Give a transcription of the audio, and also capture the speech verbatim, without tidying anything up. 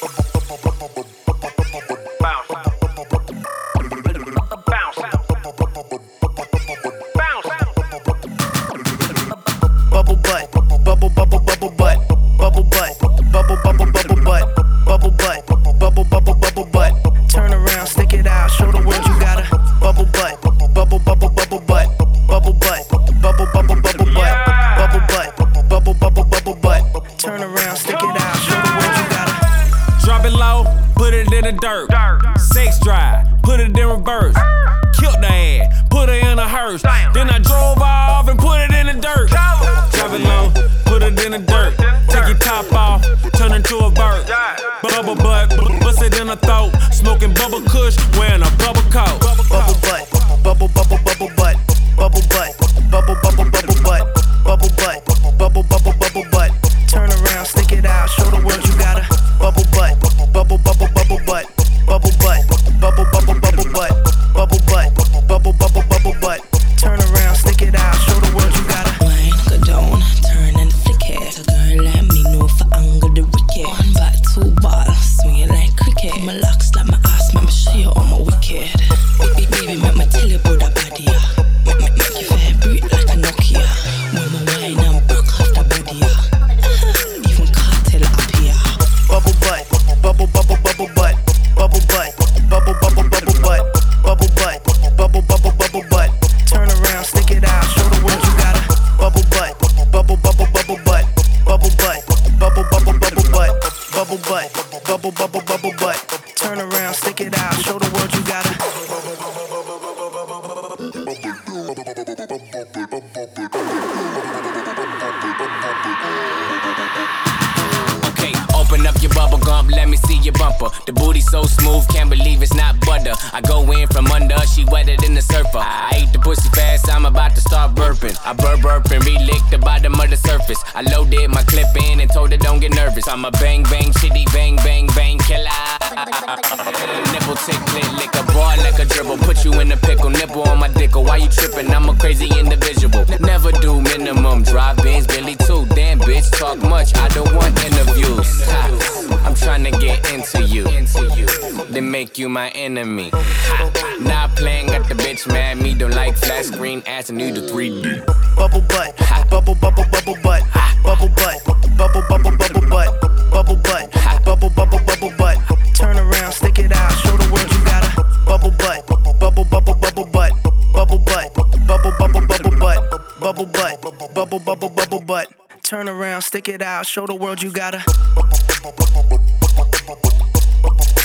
Bubble butt, bubble bubble bubble butt, bubble butt, bubble bubble bubble butt, bubble butt, bubble bubble bubble butt. Turn around, stick it out, show the world you got a bubble butt, bubble bubble bubble butt, bubble butt, bubble bubble bubble butt, bubble butt, bubble bubble bubble butt. Turn around, stick it out, show the world you got a. Drop it low, put it in the dirt. Sex drive, put it in reverse. Killed the ass, put her in a hearse. Then I drove off and put it in the dirt. Drop it low, put it in the dirt. Take your top off, turn into a vert. Bubble butt, bust it in the throat. Smoking bubble kush, wearing a bubble coat. Bubble butt, bubble bubble bubble butt, bubble butt, bubble bubble bubble butt, bubble butt, bubble bubble bubble butt. Turn around, stick it out, show the world you got a bubble butt, bubble bubble bubble butt, bubble butt, bubble bubble bubble butt, bubble butt, bubble bubble bubble butt. Turn around, stick it out, show the world you got a. Wine, go down, turn and flick it. A girl like me know for angle the wicked. One back, two ball, swing it like cricket. My locks like my ass, make me show you all my wicked. Baby, baby, make me tell you about that body, yeah. Make, make, make you vibrate like a Nokia. When my wine and broke off the body, yeah. Even cartel up here. Bubble butt, bubble bubble bubble butt, bubble butt, bubble bubble bubble butt, bubble butt, bubble bubble bubble butt. Turn around, stick it out, show the world you got a bubble butt, bubble bubble bubble butt, bubble butt, bubble bubble bubble butt, bubble butt, bubble bubble bubble butt. Turn around, stick it out, show the world you got a. Okay, open up your bubble gum, let me see your bumper. The booty so smooth, can't believe it's not butter. I go in from under, she wetter than the surfer. I ate the pussy fast, I'm about to start burping. I burp burp and re-lick the bottom of the surface. I loaded my clip in and told her don't get nervous. I'm a bang bang shitty bang bang bang killer. Nipple tick lick, lick a bar like a dribble. Put you in a pickle, nipple on my dick. Why you tripping? I'm a crazy individual. Never do minimum, drive Benz, Billy too. Damn bitch, talk much, I don't want interviews. Ha, I'm tryna get into you, then make you my enemy. Ha, not playing, got the bitch mad. Me don't like flat screen ass and need a three D. Bubble butt, bubble bubble bubble butt, bubble butt, bubble bubble bubble butt, bubble butt, bubble bubble bubble butt. Turn around, stick it out, show the world you got a bubble butt, bubble bubble bubble butt, bubble butt, bubble bubble bubble butt, bubble butt, bubble bubble bubble butt. Turn around, stick it out, show the world you got a.